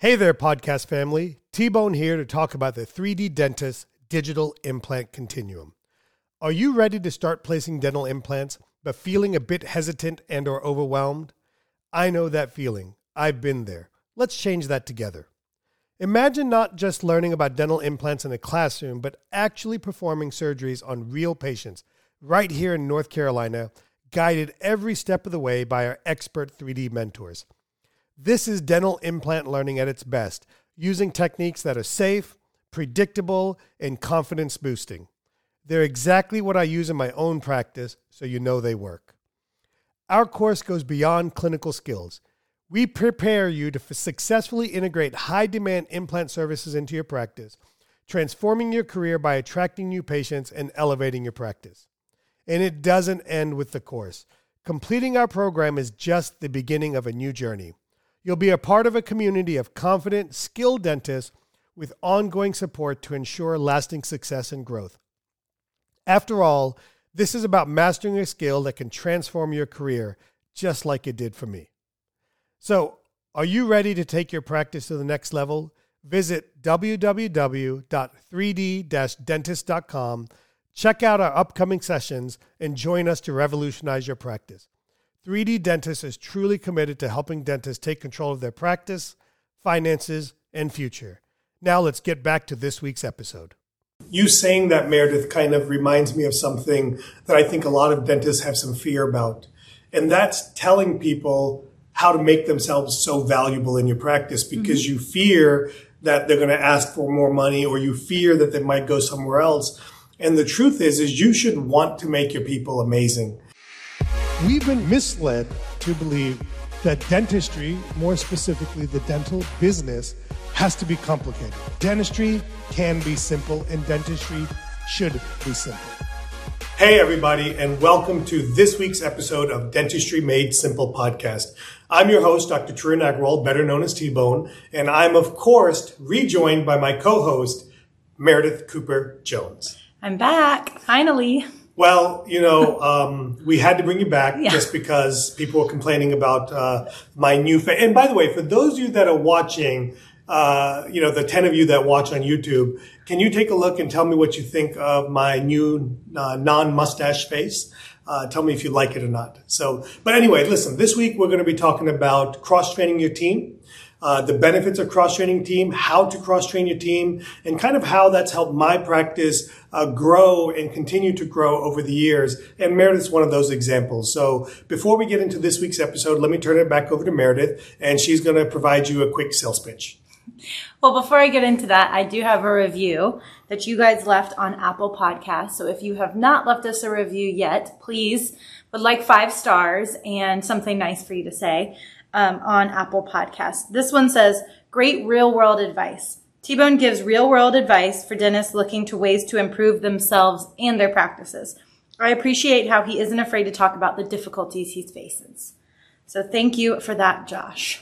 Hey there, podcast family. T-Bone here to talk about the 3D Dentist Digital Implant Continuum. Are you ready to start placing dental implants, but feeling a bit hesitant and or overwhelmed? I know that feeling. I've been there. Let's change that together. Imagine not just learning about dental implants in a classroom, but actually performing surgeries on real patients right here in North Carolina, guided every step of the way by our expert 3D mentors. This is dental implant learning at its best, using techniques that are safe, predictable, and confidence boosting. They're exactly what I use in my own practice, so you know they work. Our course goes beyond clinical skills. We prepare you to successfully integrate high-demand implant services into your practice, transforming your career by attracting new patients and elevating your practice. And it doesn't end with the course. Completing our program is just the beginning of a new journey. You'll be a part of a community of confident, skilled dentists with ongoing support to ensure lasting success and growth. After all, this is about mastering a skill that can transform your career, just like it did for me. So, are you ready to take your practice to the next level? Visit www.3d-dentist.com, check out our upcoming sessions, and join us to revolutionize your practice. 3D Dentist is truly committed to helping dentists take control of their practice, finances, and future. Now let's get back to this week's episode. You saying that, Meredith, kind of reminds me of something that I think a lot of dentists have some fear about. And that's telling people how to make themselves so valuable in your practice because you fear that they're going to ask for more money or you fear that they might go somewhere else. And the truth is you should want to make your people amazing. We've been misled to believe that dentistry, more specifically the dental business, has to be complicated. Dentistry can be simple and dentistry should be simple. Hey everybody, and welcome to this week's episode of Dentistry Made Simple podcast. I'm your host, Dr. Tarun Agrawal, better known as T-Bone, and I'm of course rejoined by my co-host, Meredith Cooper Jones. I'm back, finally. Well, we had to bring you back just because people were complaining about my new face. And by the way, for those of you that are watching, the 10 of you that watch on YouTube, can you take a look and tell me what you think of my new non-mustache face? Tell me if you like it or not. But anyway, listen, this week we're going to be talking about cross-training your team. The benefits of cross-training team, how to cross-train your team, and kind of how that's helped my practice grow and continue to grow over the years. And Meredith's one of those examples. So before we get into this week's episode, let me turn it back over to Meredith, and she's going to provide you a quick sales pitch. Well, before I get into that, I do have a review that you guys left on Apple Podcasts. So if you have not left us a review yet, please would like 5 stars and something nice for you to say. On Apple Podcasts. This one says, great real-world advice. T-Bone gives real-world advice for dentists looking to ways to improve themselves and their practices. I appreciate how he isn't afraid to talk about the difficulties he faces. So thank you for that, Josh.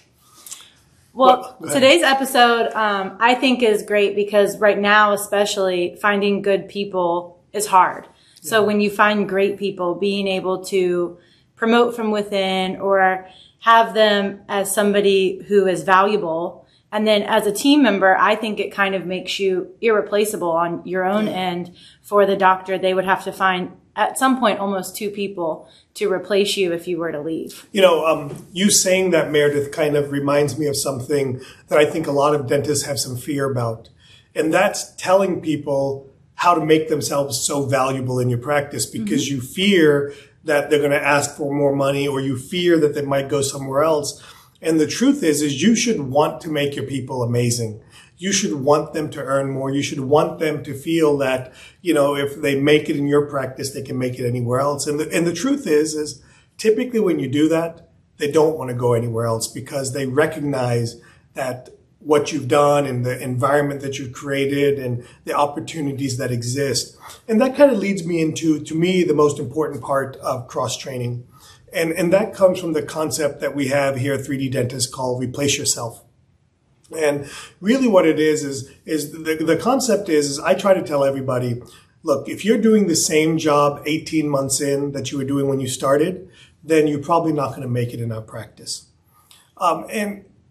Well, today's episode, I think is great because right now, especially, finding good people is hard. Yeah. So when you find great people, being able to promote from within or have them as somebody who is valuable. And then as a team member, I think it kind of makes you irreplaceable on your own end. For the doctor, they would have to find at some point almost 2 people to replace you if you were to leave. You saying that, Meredith, kind of reminds me of something that I think a lot of dentists have some fear about. And that's telling people how to make themselves so valuable in your practice because you fear that they're going to ask for more money or you fear that they might go somewhere else. And the truth is you should want to make your people amazing. You should want them to earn more. You should want them to feel that, if they make it in your practice, they can make it anywhere else. And the truth is typically when you do that, they don't want to go anywhere else because they recognize that what you've done and the environment that you've created and the opportunities that exist. And that kind of leads me into, to me, the most important part of cross-training. And that comes from the concept that we have here at 3D Dentist called replace yourself. And really what it is the concept is I try to tell everybody, look, if you're doing the same job 18 months in that you were doing when you started, then you're probably not going to make it in our practice. And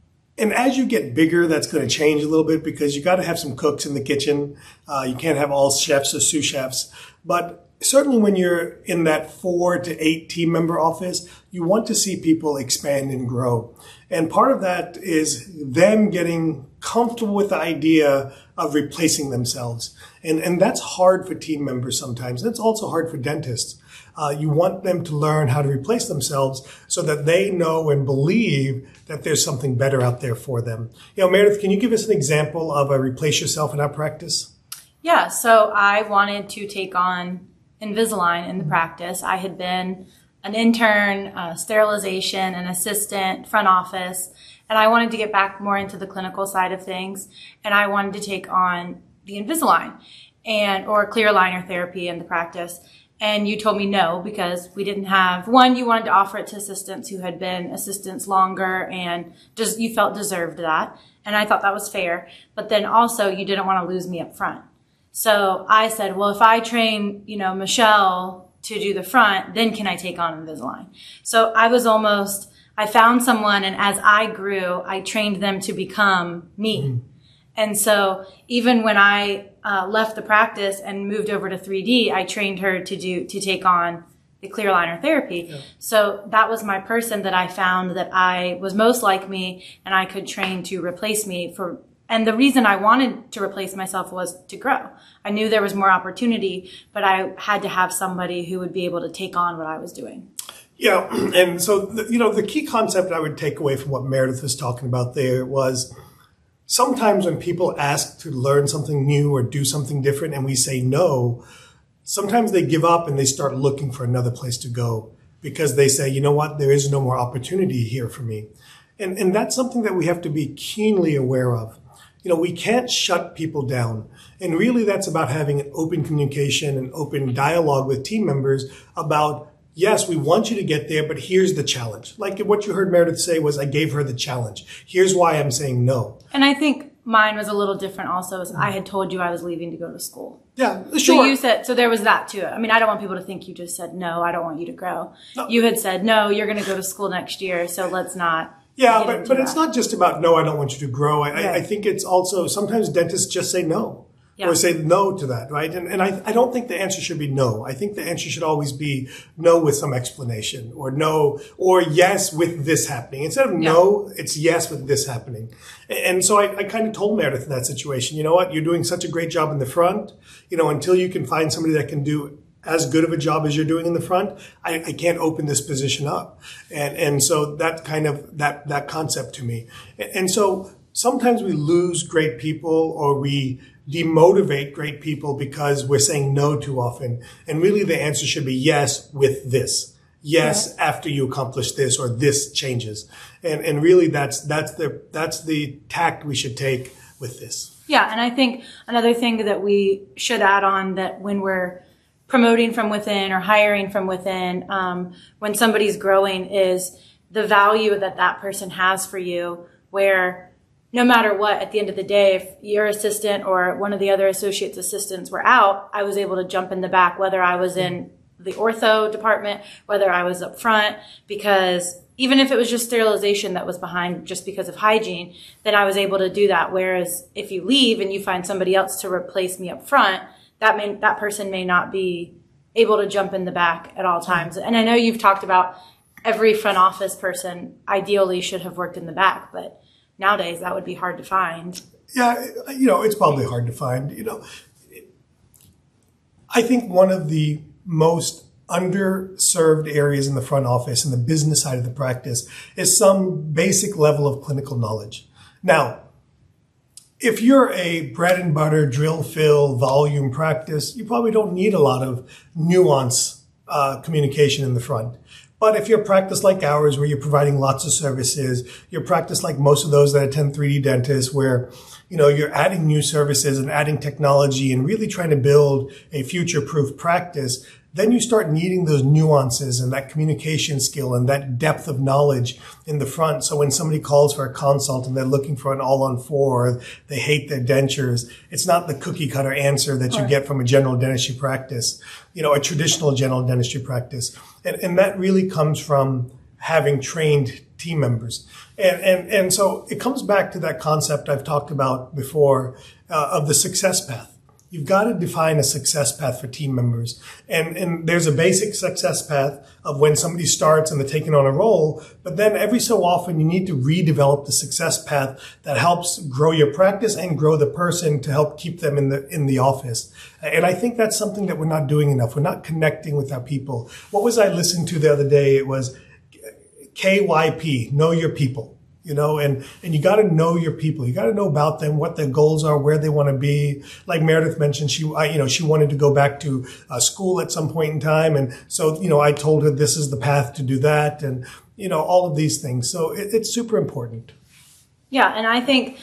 And as you get bigger, that's going to change a little bit because you got to have some cooks in the kitchen. You can't have all chefs or sous chefs. But certainly when you're in that 4 to 8 team member office, you want to see people expand and grow. And part of that is them getting comfortable with the idea of replacing themselves. And that's hard for team members sometimes. That's also hard for dentists. You want them to learn how to replace themselves so that they know and believe that there's something better out there for them. Meredith, can you give us an example of a replace yourself in our practice? Yeah, so I wanted to take on Invisalign in the practice. I had been an intern, sterilization, an assistant, front office, and I wanted to get back more into the clinical side of things, and I wanted to take on the Invisalign or clear aligner therapy in the practice. And you told me no, because we didn't have, one, you wanted to offer it to assistants who had been assistants longer and just you felt deserved that. And I thought that was fair. But then also you didn't want to lose me up front. So I said, well, if I train, Michelle to do the front, then can I take on Invisalign? So I found someone, and as I grew, I trained them to become me. Mm-hmm. And so even when I left the practice and moved over to 3D, I trained her to take on the clear aligner therapy. Yeah. So that was my person that I found that I was most like me and I could train to replace me and the reason I wanted to replace myself was to grow. I knew there was more opportunity, but I had to have somebody who would be able to take on what I was doing. Yeah. And so, the key concept I would take away from what Meredith was talking about there was sometimes when people ask to learn something new or do something different and we say no, sometimes they give up and they start looking for another place to go because they say, you know what, there is no more opportunity here for me. And that's something that we have to be keenly aware of. We can't shut people down. And really that's about having an open communication and open dialogue with team members about, yes, we want you to get there, but here's the challenge. Like what you heard Meredith say was, I gave her the challenge. Here's why I'm saying no. And I think mine was a little different also, as I had told you I was leaving to go to school. Yeah, sure. So you said, so there was that too. I mean, I don't want people to think you just said, no, I don't want you to grow. No. You had said, no, you're going to go to school next year, so let's not. Yeah, but it's not just about, no, I don't want you to grow. I think it's also, sometimes dentists just say no. Yeah. Or say no to that, right? And I don't think the answer should be no. I think the answer should always be no with some explanation, or no, or yes with this happening. Instead of no, it's yes with this happening. And so I kind of told Meredith in that situation, you know what, you're doing such a great job in the front, until you can find somebody that can do as good of a job as you're doing in the front, I can't open this position up. And so that kind of, that concept to me. And so sometimes we lose great people or we demotivate great people because we're saying no too often. And really the answer should be yes with this. Yes, after you accomplish this or this changes. And really that's the tact we should take with this. Yeah. And I think another thing that we should add on, that when we're promoting from within or hiring from within, when somebody's growing, is the value that person has for you, where no matter what, at the end of the day, if your assistant or one of the other associates' assistants were out, I was able to jump in the back, whether I was in the ortho department, whether I was up front, because even if it was just sterilization that was behind just because of hygiene, then I was able to do that. Whereas if you leave and you find somebody else to replace me up front, that person may not be able to jump in the back at all times. And I know you've talked about every front office person ideally should have worked in the back, but nowadays that would be hard to find. Yeah, it's probably hard to find. I think one of the most underserved areas in the front office and the business side of the practice is some basic level of clinical knowledge. Now, if you're a bread and butter, drill, fill, volume practice, you probably don't need a lot of nuance communication in the front. But if you're a practice like ours, where you're providing lots of services, you're a practice like most of those that attend 3D dentists, where, you're adding new services and adding technology and really trying to build a future-proof practice, then you start needing those nuances and that communication skill and that depth of knowledge in the front. So when somebody calls for a consult and they're looking for an all-on-4, they hate their dentures, it's not the cookie-cutter answer that you get from a general dentistry practice, a traditional general dentistry practice. And that really comes from having trained team members. And so it comes back to that concept I've talked about before of the success path. You've got to define a success path for team members. And there's a basic success path of when somebody starts and they're taking on a role. But then every so often you need to redevelop the success path that helps grow your practice and grow the person to help keep them in the office. And I think that's something that we're not doing enough. We're not connecting with our people. What was I listening to the other day? It was KYP, know your people. And you got to know your people. You got to know about them, what their goals are, where they want to be. Like Meredith mentioned, she wanted to go back to school at some point in time. And so, I told her this is the path to do that. And, all of these things. So it's super important. Yeah. And I think,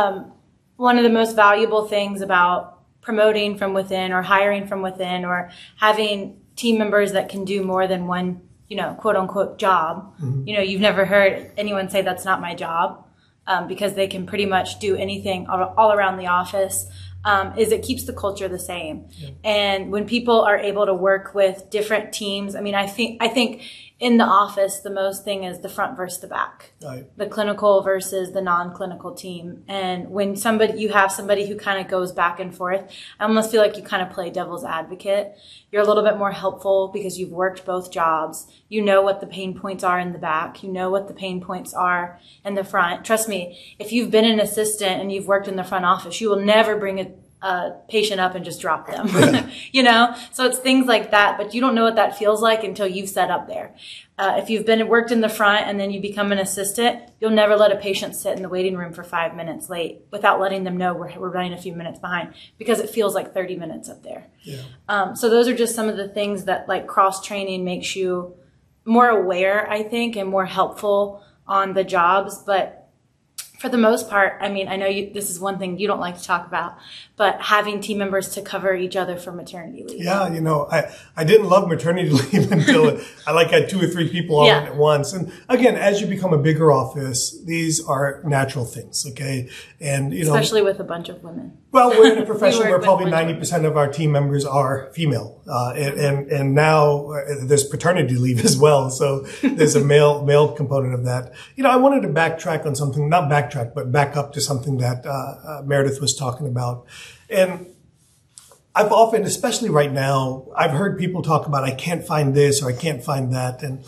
one of the most valuable things about promoting from within or hiring from within or having team members that can do more than one quote unquote job. Mm-hmm. You've never heard anyone say that's not my job, because they can pretty much do anything all around the office, is it keeps the culture the same. Yeah. And when people are able to work with different teams, I think in the office, the most thing is the front versus the back, right. The clinical versus the non-clinical team. And when you have somebody who kind of goes back and forth, I almost feel like you kind of play devil's advocate. You're a little bit more helpful because you've worked both jobs. You know what the pain points are in the back. You know what the pain points are in the front. Trust me, if you've been an assistant and you've worked in the front office, you will never bring a patient up and just drop them, So it's things like that, but you don't know what that feels like until you've set up there. If you've worked in the front and then you become an assistant, you'll never let a patient sit in the waiting room for 5 minutes late without letting them know we're running a few minutes behind, because it feels like 30 minutes up there. Yeah. So those are just some of the things that like cross training makes you more aware, I think, and more helpful on the jobs. But for the most part, I know this is one thing you don't like to talk about, but having team members to cover each other for maternity leave. Yeah, I didn't love maternity leave until I had 2 or 3 people on it at once. And again, as you become a bigger office, these are natural things, okay? And especially with a bunch of women. Well, we're in a profession where probably 90% of our team members are female, and now there's paternity leave as well. So there's a male component of that. I wanted to backtrack on something, not backtrack, but back up to something that Meredith was talking about. And I've often, especially right now, I've heard people talk about, I can't find this or I can't find that. And,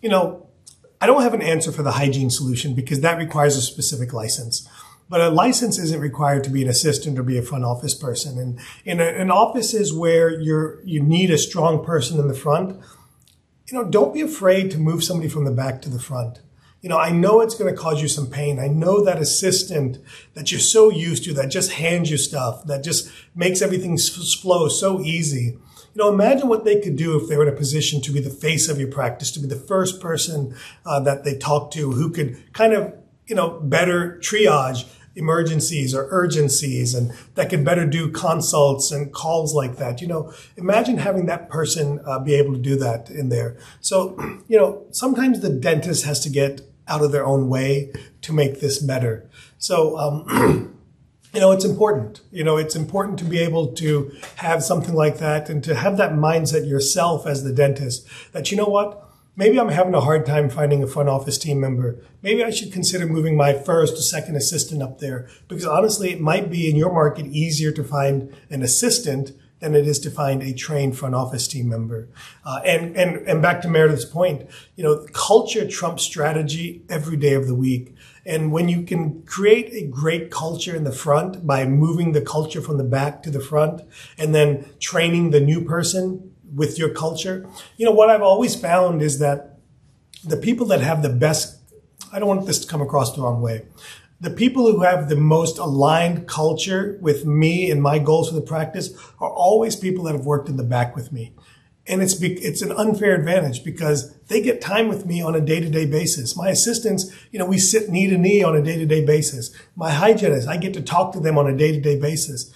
I don't have an answer for the hygiene solution because that requires a specific license. But a license isn't required to be an assistant or be a front office person. And in offices where you need a strong person in the front, don't be afraid to move somebody from the back to the front. I know it's going to cause you some pain. I know that assistant that you're so used to, that just hands you stuff, that just makes everything flow so easy. Imagine what they could do if they were in a position to be the face of your practice, to be the first person that they talk to, who could kind of, better triage emergencies or urgencies, and that could better do consults and calls like that. Imagine having that person be able to do that in there. So, sometimes the dentist has to get out of their own way to make this better. So, it's important. It's important to be able to have something like that and to have that mindset yourself as the dentist that, maybe I'm having a hard time finding a front office team member. Maybe I should consider moving my first or second assistant up there, because honestly, it might be in your market easier to find an assistant than it is to find a trained front office team member. And back to Meredith's point, culture trumps strategy every day of the week. And when you can create a great culture in the front by moving the culture from the back to the front and then training the new person with your culture, what I've always found is that the people that have the best, I don't want this to come across the wrong way, the people who have the most aligned culture with me and my goals for the practice are always people that have worked in the back with me. And it's an unfair advantage because they get time with me on a day-to-day basis. My assistants, we sit knee to knee on a day-to-day basis. My hygienists, I get to talk to them on a day-to-day basis,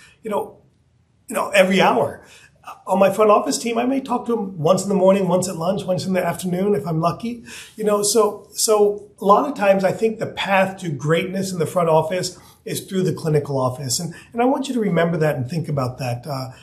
every hour. On my front office team, I may talk to them once in the morning, once at lunch, once in the afternoon, if I'm lucky. So a lot of times I think the path to greatness in the front office is through the clinical office. And I want you to remember that and think about that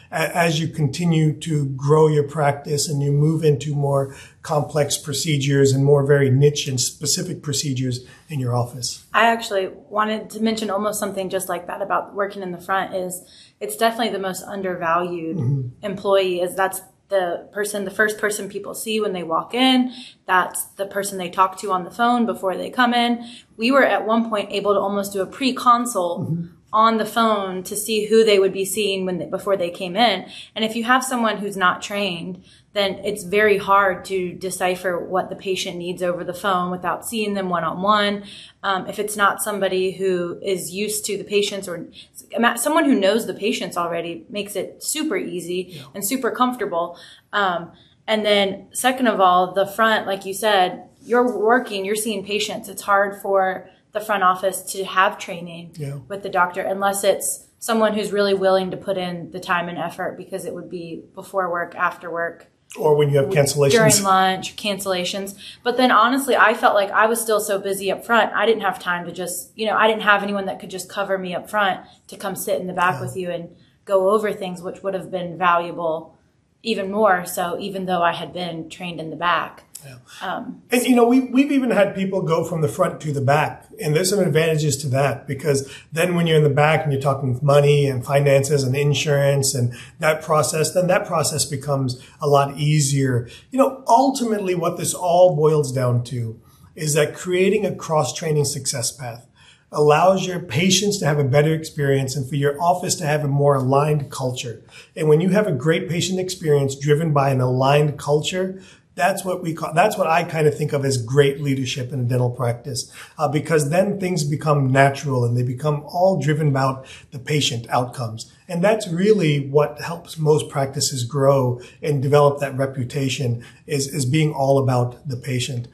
as you continue to grow your practice and you move into more complex procedures and more very niche and specific procedures in your office. I actually wanted to mention almost something just like that about working in the front. Is it's definitely the most undervalued employee. Is that's the first person people see when they walk in. That's the person they talk to on the phone before they come in. We were at one point able to almost do a pre-consult on the phone to see who they would be seeing before they came in. And if you have someone who's not trained, then it's very hard to decipher what the patient needs over the phone without seeing them one-on-one. If it's not somebody who is used to the patients or someone who knows the patients already, makes it super easy and super comfortable. And then second of all, the front, like you said, you're seeing patients. It's hard for the front office to have training with the doctor unless it's someone who's really willing to put in the time and effort, because it would be before work, after work. Or when you have cancellations. During lunch, cancellations. But then honestly, I felt like I was still so busy up front. I didn't have time to just, I didn't have anyone that could just cover me up front to come sit in the back with you and go over things, which would have been valuable even more so, even though I had been trained in the back. And we've even had people go from the front to the back, and there's some advantages to that, because then when you're in the back and you're talking money and finances and insurance and that process, then that process becomes a lot easier. Ultimately what this all boils down to is that creating a cross-training success path allows your patients to have a better experience and for your office to have a more aligned culture. And when you have a great patient experience driven by an aligned culture, that's what I kind of think of as great leadership in a dental practice, because then things become natural and they become all driven about the patient outcomes. And that's really what helps most practices grow and develop that reputation is being all about the patient.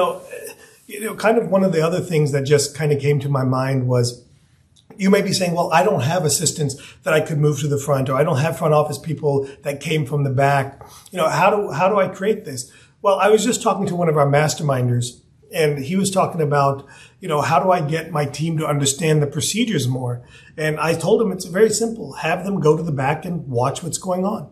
Kind of one of the other things that just kind of came to my mind was, you may be saying, well, I don't have assistants that I could move to the front, or I don't have front office people that came from the back. How do I create this? Well, I was just talking to one of our masterminders, and he was talking about, how do I get my team to understand the procedures more? And I told him it's very simple. Have them go to the back and watch what's going on.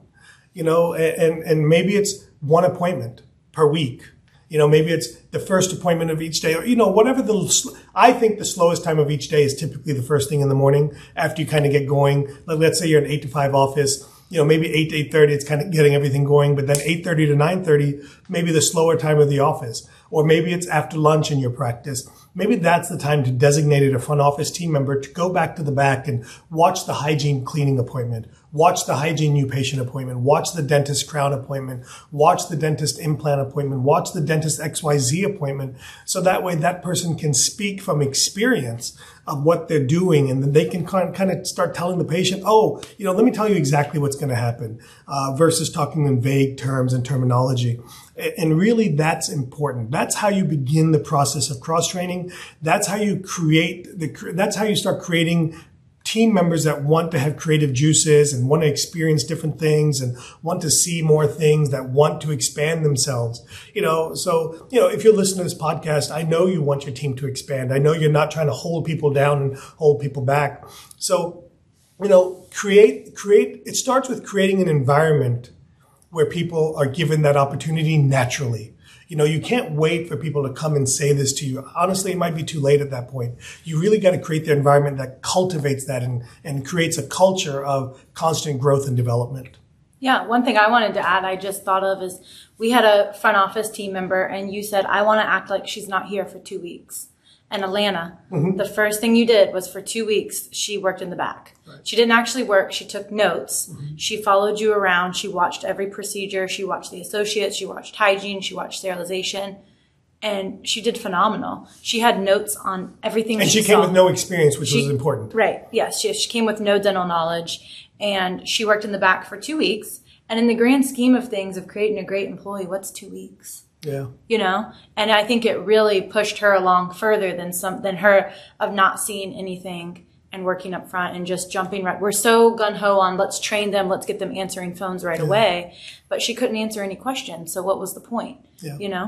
And maybe it's one appointment per week. Maybe it's the first appointment of each day, or, whatever I think the slowest time of each day is typically the first thing in the morning after you kind of get going. Let's say you're an 8 to 5 office, maybe 8 to 8:30, it's kind of getting everything going, but then 8:30 to 9:30, maybe the slower time of the office, or maybe it's after lunch in your practice. Maybe that's the time to designate a front office team member to go back to the back and watch the hygiene cleaning appointment, watch the hygiene new patient appointment, watch the dentist crown appointment, watch the dentist implant appointment, watch the dentist XYZ appointment. So that way that person can speak from experience of what they're doing, and then they can kind of start telling the patient, let me tell you exactly what's going to happen, versus talking in vague terms and terminology. And really, that's important. That's how you begin the process of cross-training. That's how you that's how you start creating team members that want to have creative juices and want to experience different things and want to see more things, that want to expand themselves. So if you're listening to this podcast, I know you want your team to expand. I know you're not trying to hold people down and hold people back. So, it starts with creating an environment where people are given that opportunity naturally. You can't wait for people to come and say this to you. Honestly, it might be too late at that point. You really got to create the environment that cultivates that and creates a culture of constant growth and development. Yeah, one thing I wanted to add, I just thought of, is we had a front office team member, and you said, I want to act like she's not here for 2 weeks. And Alana, the first thing you did was for 2 weeks, she worked in the back. Right. She didn't actually work. She took notes. She followed you around. She watched every procedure. She watched the associates. She watched hygiene. She watched sterilization. And she did phenomenal. She had notes on everything. And she came with no experience, which was important. Right. Yes. She came with no dental knowledge. And she worked in the back for 2 weeks. And in the grand scheme of things, of creating a great employee, what's 2 weeks? Yeah. And I think it really pushed her along further than her of not seeing anything and working up front and just jumping right. We're so gung-ho on let's train them, let's get them answering phones right away. But she couldn't answer any questions. So what was the point? Yeah.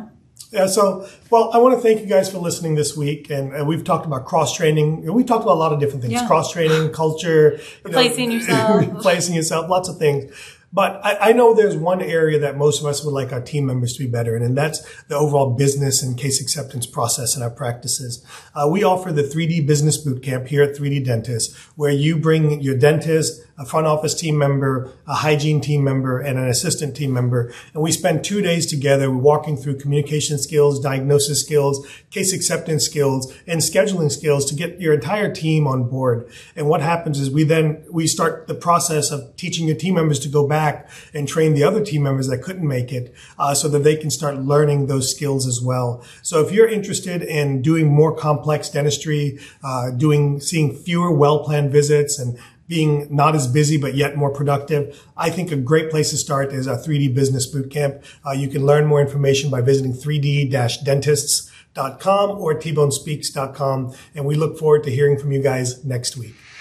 Yeah, well, I want to thank you guys for listening this week. And we've talked about cross-training. We've talked about a lot of different things. Yeah. Cross-training, culture. Replacing yourself, lots of things. But I know there's one area that most of us would like our team members to be better in, and that's the overall business and case acceptance process in our practices. We offer the 3D Business Bootcamp here at 3D Dentist, where you bring your dentist, a front office team member, a hygiene team member, and an assistant team member. And we spend 2 days together walking through communication skills, diagnosis skills, case acceptance skills, and scheduling skills to get your entire team on board. And what happens is we start the process of teaching your team members to go back and train the other team members that couldn't make it, so that they can start learning those skills as well. So if you're interested in doing more complex dentistry, seeing fewer well-planned visits and being not as busy but yet more productive, I think a great place to start is our 3D Business Bootcamp. You can learn more information by visiting 3D-dentists.com or tbonespeaks.com. And we look forward to hearing from you guys next week.